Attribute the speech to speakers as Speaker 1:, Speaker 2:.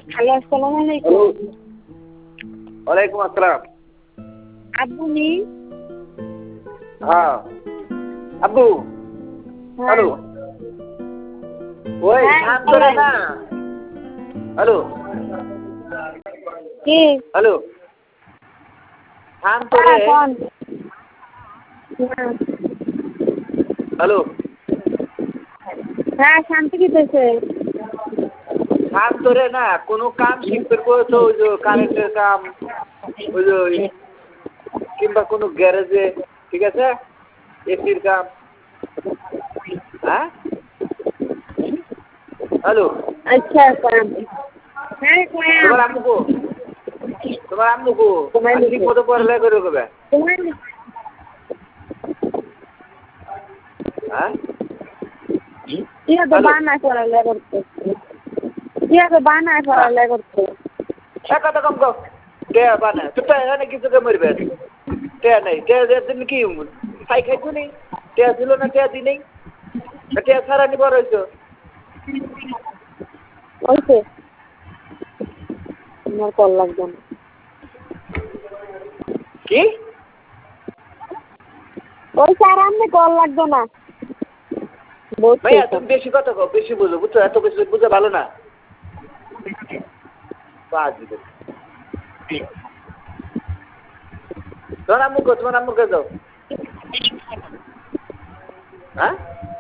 Speaker 1: Hello, আসসালামু আলাইকুম।
Speaker 2: ওয়ালাইকুম আসসালাম।
Speaker 1: আব্বু নি?
Speaker 2: হ্যাঁ আব্বু।
Speaker 1: হ্যাঁ।
Speaker 2: হ্যালো ওই
Speaker 1: হ্যাঁ,
Speaker 2: শান্ত রে
Speaker 1: বলেন।
Speaker 2: না। হ্যালো
Speaker 1: কি?
Speaker 2: হ্যালো শান্ত রে।
Speaker 1: হ্যাঁ, কোন? হ্যাঁ।
Speaker 2: হ্যালো
Speaker 1: হ্যাঁ, শান্তি দিতেছে।
Speaker 2: শান্ত রে না, কোনো কাম শিখতে করেছো? ওই যে কারেন্টের কাম, ওই যে কিংবা কোনো গ্যারেজে, ঠিক আছে, এসির কাম। হ্যাঁ হ্যালো
Speaker 1: আচ্ছা, কোন? হ্যাঁ, কোন?
Speaker 2: তোমার আম্মু কো? তোমার আম্মু কো?
Speaker 1: তোমার
Speaker 2: আমি ঠিক মতো পড়ালেখা করে কবে?
Speaker 1: তোমার
Speaker 2: হ্যাঁ
Speaker 1: ইয়া তো বানায় পড়ালেখা করতে। ইয়া তো বানায় পড়ালেখা করতে।
Speaker 2: এক কথা কম কম। টেয়া বানা তো টেয়া নাকি তোকে মরবে? টেয়া নেই, টেয়া দিন কি খাই খাইছো নেই? টেয়া ছিল না, টেয়া দি নেই। টেয়া ছাড়া নি বড় হইছো।
Speaker 1: ওইছে আমার কল লাগবে না।
Speaker 2: কি
Speaker 1: ওই স্যার আমি কল লাগবে না।
Speaker 2: ভাইয়া, তুমি বেশি কথা কও, বেশি বুঝো, বুঝছো? এত কিছু বুঝা ভালো না। তোমার আম্মু কো? তোমার আম্মুর কাছে যাও। হ্যাঁ